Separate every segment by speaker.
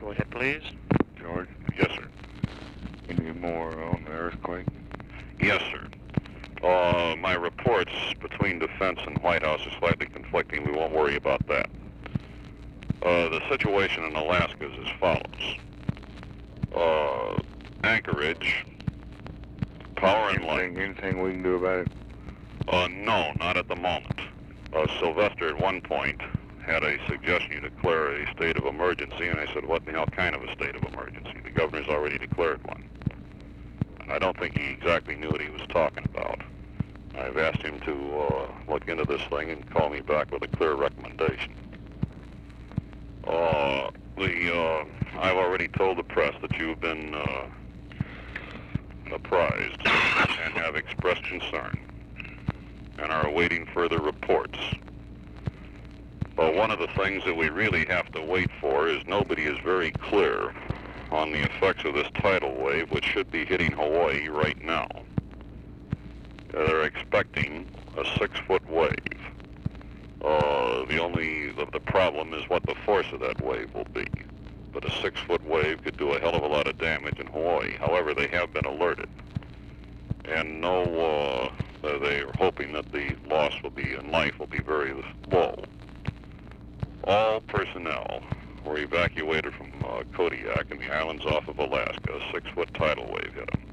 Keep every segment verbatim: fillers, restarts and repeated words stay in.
Speaker 1: Go ahead, please.
Speaker 2: George,
Speaker 3: Yes, sir.
Speaker 2: any more on the earthquake?
Speaker 3: Yes, sir. Uh, my reports between Defense and White House are slightly conflicting. We won't worry about that. Uh, the situation in Alaska is as follows. Uh, Anchorage, power and light.
Speaker 2: Anything, anything we can do about it?
Speaker 3: Uh, no, not at the moment. Uh, Sylvester at one point had a suggestion you declare a state of emergency, and I said, what in the hell kind of a state of emergency? The governor's already declared one. And I don't think he exactly knew what he was talking about. I've asked him to uh, look into this thing and call me back with a clear recommendation. Uh, the, uh, I've already told the press that you've been uh, apprised and have expressed concern and are awaiting further reports. But one of the things that we really have to wait for is nobody is very clear on the effects of this tidal wave, which should be hitting Hawaii right now. They're expecting a six-foot wave. Uh, the only the, the problem is what the force of that wave will be. But a six-foot wave could do a hell of a lot of damage in Hawaii. However, they have been alerted. And no, uh, they are hoping that the loss will be in life will be very low. All personnel were evacuated from uh, Kodiak and the islands off of Alaska. A six-foot tidal wave hit them.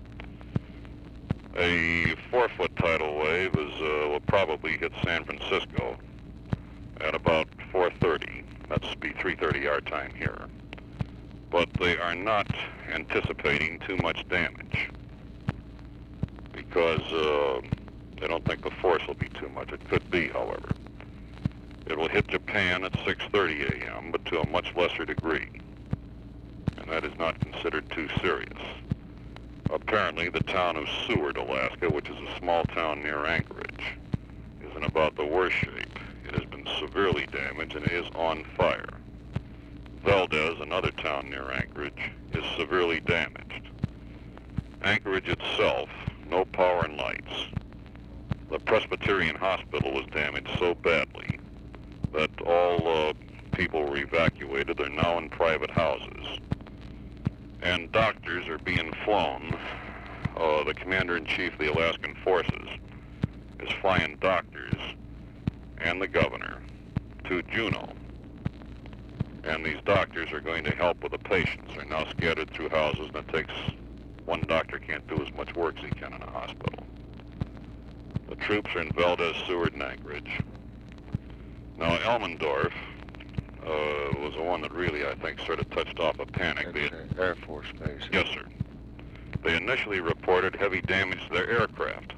Speaker 3: A four-foot tidal wave is uh, will probably hit San Francisco at about four thirty. That's be three thirty our time here. But they are not anticipating too much damage because uh, they don't think the force will be too much. It could be, however. It will hit Japan at six thirty a m, but to a much lesser degree. And that is not considered too serious. Apparently, the town of Seward, Alaska, which is a small town near Anchorage, is in about the worst shape. It has been severely damaged and is on fire. Valdez, another town near Anchorage, is severely damaged. Anchorage itself, no power and lights. The Presbyterian Hospital was damaged so badly that all uh, people were evacuated. They're now in private houses. And doctors are being flown. Uh, the commander-in-chief of the Alaskan Forces is flying doctors and the governor to Juneau. And these doctors are going to help with the patients. They're now scattered through houses, and it takes one doctor can't do as much work as he can in a hospital. The troops are in Valdez, Seward, and Anchorage. Now, Elmendorf uh, was the one that really, I think, sort of touched off a panic.
Speaker 2: That's
Speaker 3: They,
Speaker 2: uh, Air Force Base.
Speaker 3: yes, sir. They initially reported heavy damage to their aircraft.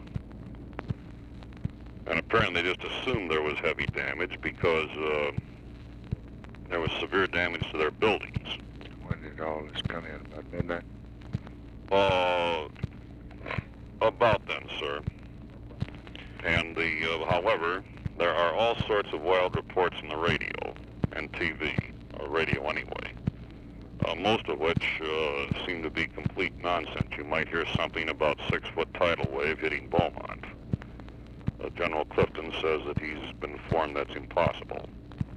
Speaker 3: And apparently they just assumed there was heavy damage because uh, there was severe damage to their buildings.
Speaker 2: When did all this come in? About midnight?
Speaker 3: Uh, about then, sir. And the, uh, however, there are all sorts of wild reports in the radio and T V, or radio anyway, uh, most of which uh, seem to be complete nonsense. You might hear something about six-foot tidal wave hitting Beaumont. Uh, General Clifton says that he's been informed that's impossible.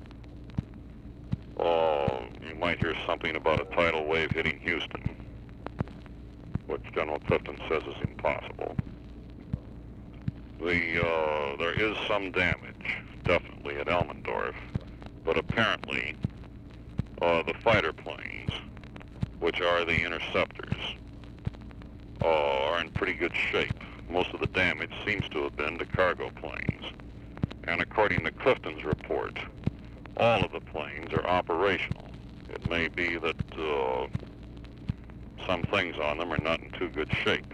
Speaker 3: Uh, you might hear something about a tidal wave hitting Houston, which General Clifton says is impossible. The, uh, there is some damage, definitely, at Elmendorf, but apparently uh, the fighter planes, which are the interceptors, uh, are in pretty good shape. Most of the damage seems to have been to cargo planes. And according to Clifton's report, all of the planes are operational. It may be that uh, some things on them are not in too good shape.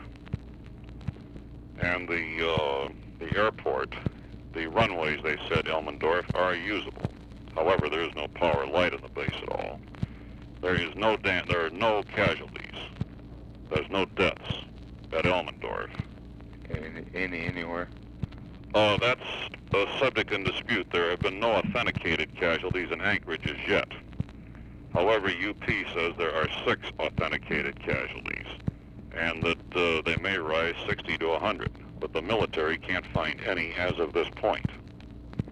Speaker 3: And the uh, the airport, the runways, they said, Elmendorf, are usable. However, there is no power light in the base at all. There is no da- there are no casualties. There's no deaths at Elmendorf.
Speaker 2: Any, any anywhere?
Speaker 3: Uh, that's a subject in dispute. There have been no authenticated casualties in Anchorage as yet. However, U P says there are six authenticated casualties, and that uh, they may rise sixty to one hundred, but the military can't find any as of this point.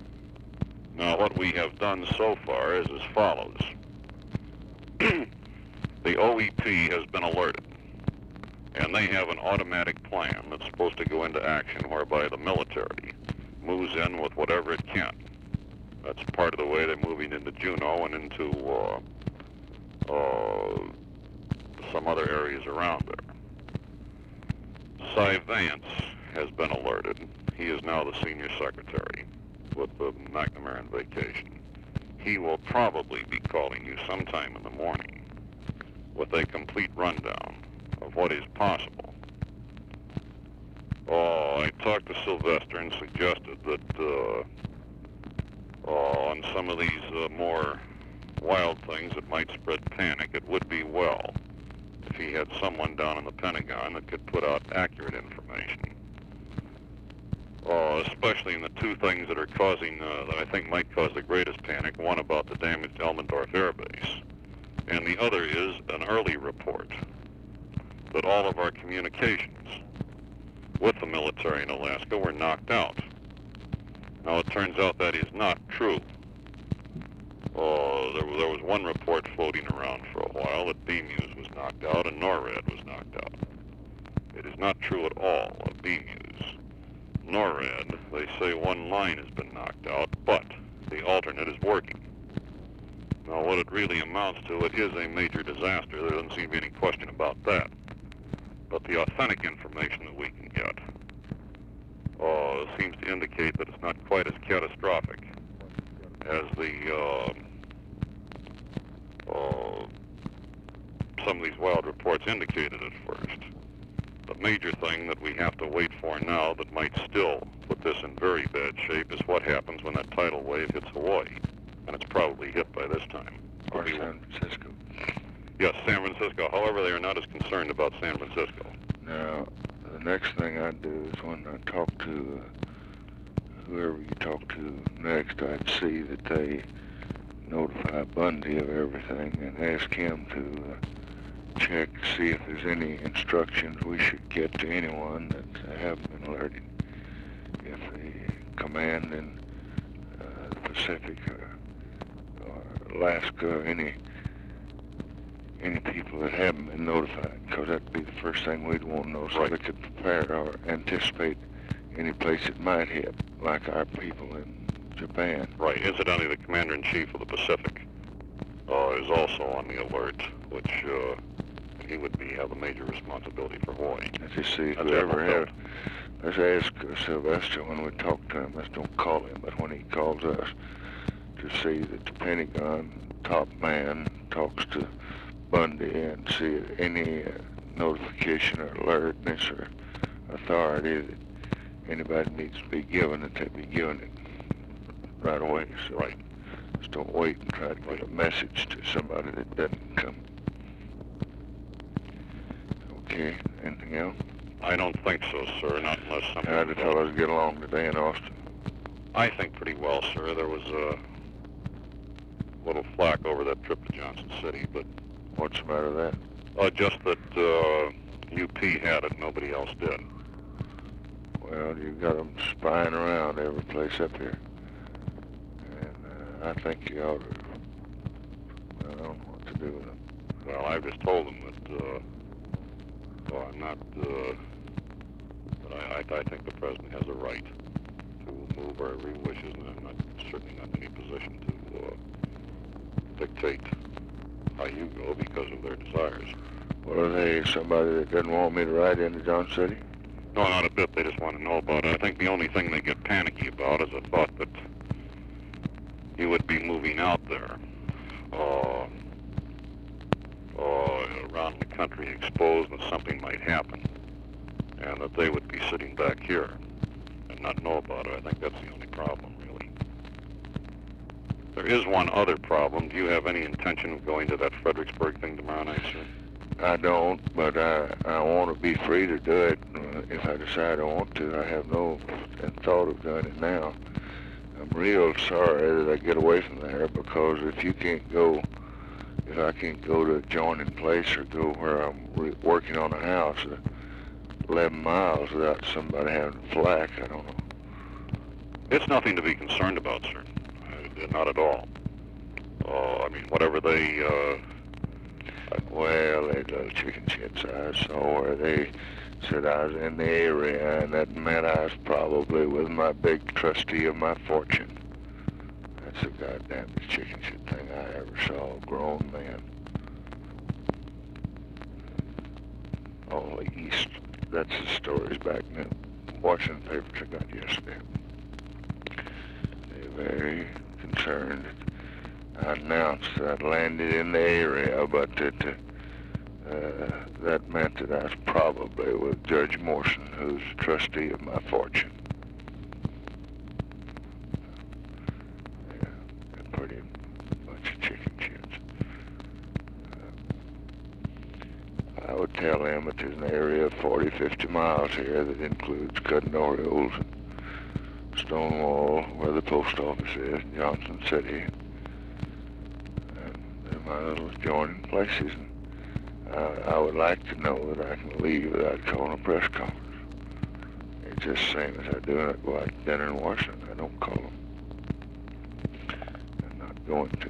Speaker 3: Now, what we have done so far is as follows. The O E P has been alerted, and they have an automatic plan that's supposed to go into action whereby the military moves in with whatever it can. That's part of the way they're moving into Juneau and into uh, uh, some other areas around there. Cy Vance has been alerted. He is now the senior secretary with the McNamara vacation. He will probably be calling you sometime in the morning with a complete rundown of what is possible. Oh, I talked to Sylvester and suggested that uh, uh, on some of these uh, more wild things that might spread panic, it would be well if he had someone down in the Pentagon that could put out accurate information. Uh, especially in the two things that are causing, uh, that I think might cause the greatest panic, one about the damaged Elmendorf Air Base, and the other is an early report that all of our communications with the military in Alaska were knocked out. Now, it turns out that is not true. Uh, there, there was one report floating around for a while that B-Muse was knocked out and NORAD was knocked out. It is not true at all of B-Muse. NORAD, they say one line has been knocked out, but the alternate is working. Now, what it really amounts to, it is a major disaster. There doesn't seem to be any question about that. But the authentic information that we can get uh, seems to indicate that it's not quite as catastrophic as the uh, uh, some of these wild reports indicated at first. The major thing that we have to wait for now that might still put this in very bad shape is what happens when that tidal wave hits Hawaii. And it's probably hit by this time.
Speaker 2: Or San Francisco.
Speaker 3: Yes, San Francisco. However, they are not as concerned about San Francisco.
Speaker 2: Now, the next thing I'd do is when I talk to uh, whoever you talk to next, I'd see that they notify Bundy of everything and ask him to uh, check to see if there's any instructions we should get to anyone that haven't been alerted. If the command in uh, the Pacific or, or Alaska, any any people that haven't been notified, because that'd be the first thing we'd want to know, so
Speaker 3: Right.
Speaker 2: they could prepare or anticipate any place it might hit, like our people in Japan.
Speaker 3: Right. Incidentally, the Commander-in-Chief of the Pacific uh, is also on the alert, which uh, he would be have a major responsibility for Hawaii.
Speaker 2: Let's just see if
Speaker 3: That's
Speaker 2: whoever
Speaker 3: Admiral
Speaker 2: had. Let's ask uh, Sylvester when we talk to him. Let's don't call him, but when he calls us, to see that the Pentagon top man talks to Bundy and see if any uh, notification or alertness or authority that anybody needs to be given, that they be given it right away. So
Speaker 3: Right.
Speaker 2: just don't wait and try to get a message to somebody that doesn't come. Okay, anything else?
Speaker 3: I don't think so, sir, not unless something...
Speaker 2: How did the fellows get along today in Austin?
Speaker 3: I think pretty well, sir. There was a little flack over that trip to Johnson City, but
Speaker 2: What's the matter with that?
Speaker 3: uh, just that uh, U P had it, nobody else did.
Speaker 2: Well, you got them spying around every place up here. And uh, I think you ought to, I don't know what to do with them.
Speaker 3: Well, I've just told them that, uh, well, I'm not, uh, but I, I, I think the President has a right to move wherever he wishes, and I'm not, certainly not in any position to uh, dictate how you go because of their desires.
Speaker 2: Well, are they somebody that doesn't want me to ride into Johnson City?
Speaker 3: No, not a bit. They just want to know about it. I think the only thing they get panicky about is the thought that you would be moving out there, uh, uh, around the country exposed and something might happen, and that they would be sitting back here and not know about it. I think that's the only problem, really. There is one other problem. Do you have any intention of going to that Fredericksburg thing tomorrow night, sir?
Speaker 2: I don't, but I, I want to be free to do it uh, if I decide I want to. I have no thought of doing it now. I'm real sorry that I get away from there, because if you can't go, if I can't go to a joining place or go where I'm re working on a house uh, eleven miles without somebody having flack, I don't know.
Speaker 3: It's nothing to be concerned about, sir. Uh, not at all. Uh, I mean, whatever they... Uh,
Speaker 2: Well, they little chicken shits I saw where they said I was in the area, and that meant I was probably with my big trustee of my fortune. That's the goddamnest chicken shit thing I ever saw, a grown man. All the east. That's the stories back then. Watching the papers I got yesterday. They're very concerned. I announced that I landed in the area, but that uh, that meant that I was probably with Judge Morrison, who's trustee of my fortune. Yeah, they're pretty bunch of chicken shits. Uh, I would tell them that there's an area of forty, fifty miles here that includes Cudden-Orioles and Stonewall, where the post office is, Johnson City. My little adjoining places, and uh, I would like to know that I can leave without calling a press conference. It's just the same as I do when I go out to dinner in Washington. I don't call them. I'm not going to.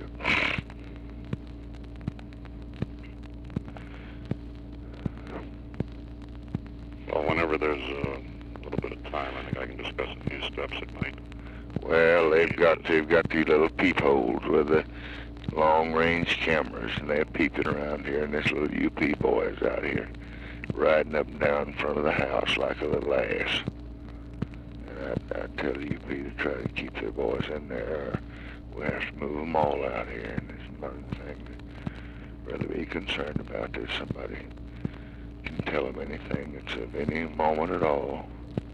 Speaker 3: Well, whenever there's a little bit of time, I think I can discuss a few steps at night.
Speaker 2: Well, they've got they've got these little peepholes with the long-range cameras, and they're peeping around here, and this little U P boy's out here riding up and down in front of the house like a little ass. And I, I tell the U P to try to keep their boys in there, or we have to move them all out here. And there's another thing to really be concerned about. There's somebody can tell them anything that's of any moment at all.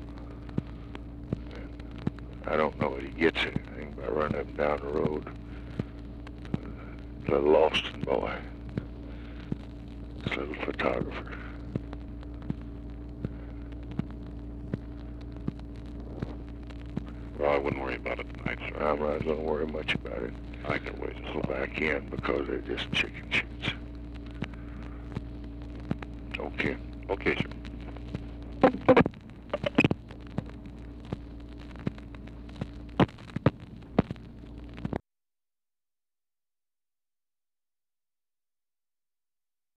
Speaker 2: And I don't know that he gets anything by running up and down the road. Little Austin boy, this little photographer.
Speaker 3: Well, I wouldn't worry about it tonight, sir.
Speaker 2: I'm not going to worry much about it.
Speaker 3: I can wait a
Speaker 2: Go
Speaker 3: little.
Speaker 2: back in because they're just chicken shits. Okay.
Speaker 3: Okay, sir.